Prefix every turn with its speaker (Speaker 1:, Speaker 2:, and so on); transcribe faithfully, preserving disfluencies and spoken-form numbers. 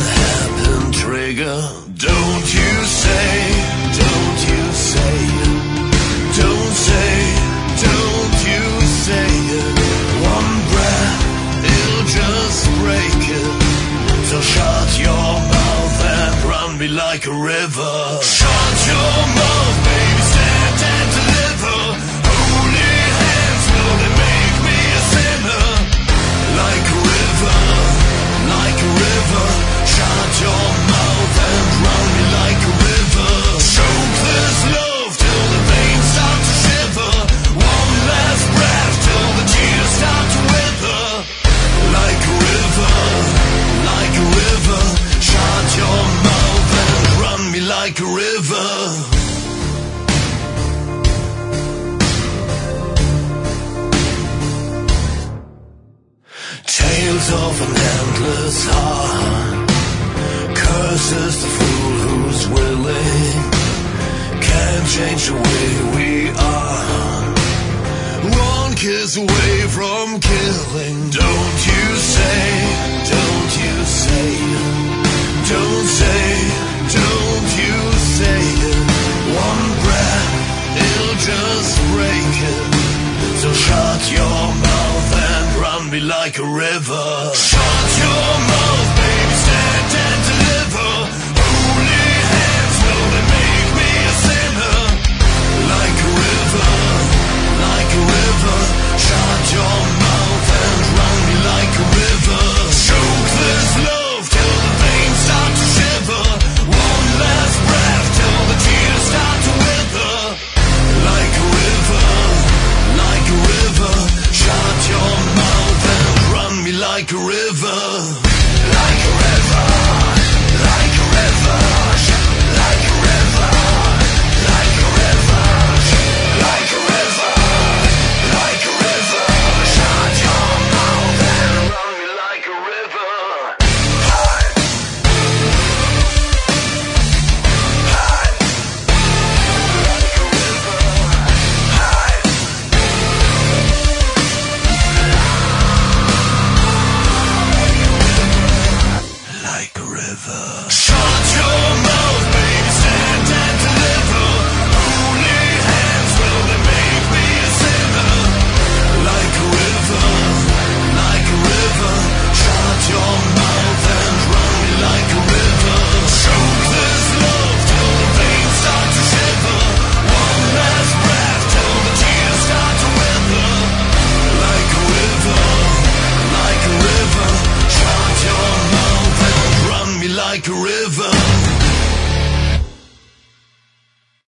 Speaker 1: happen trigger. Don't you say, don't you say it. Don't say, don't you say it. One breath, it'll just break it. So shut your mouth and run me like a river. Shut your mouth, baby, stand and deliver. Holy hands, will they make me a sinner? Like a river, like a river. Shut your mouth and run me like a river. Choke this love till the veins start to shiver. One last breath till the tears start to wither. Like a river, like a river. Shut your mouth and run me like a river. Tales of an endless heart. Curses the fool who's willing. Can't change the way we are. One kiss away from killing. Don't you say, don't you say it. Don't say, don't you say it. One breath, it'll just break it. So shut your mouth and run me like a river. Shut your mouth, baby, stand and deliver. Holy hands, will they make me a sinner? Like a river, like a river. Shut your mouth and run me like a river. Choke this love till the veins start to shiver. One last breath till the tears start to wither. Like a river, like a river. Shut your mouth and run me like a river. Like a river, like a river. Like a river, like a river. Like a river, like a river. Shut your mouth and run me like a river. Hi. Hi. Like a river. Hi. Like a river. Shut your mouth.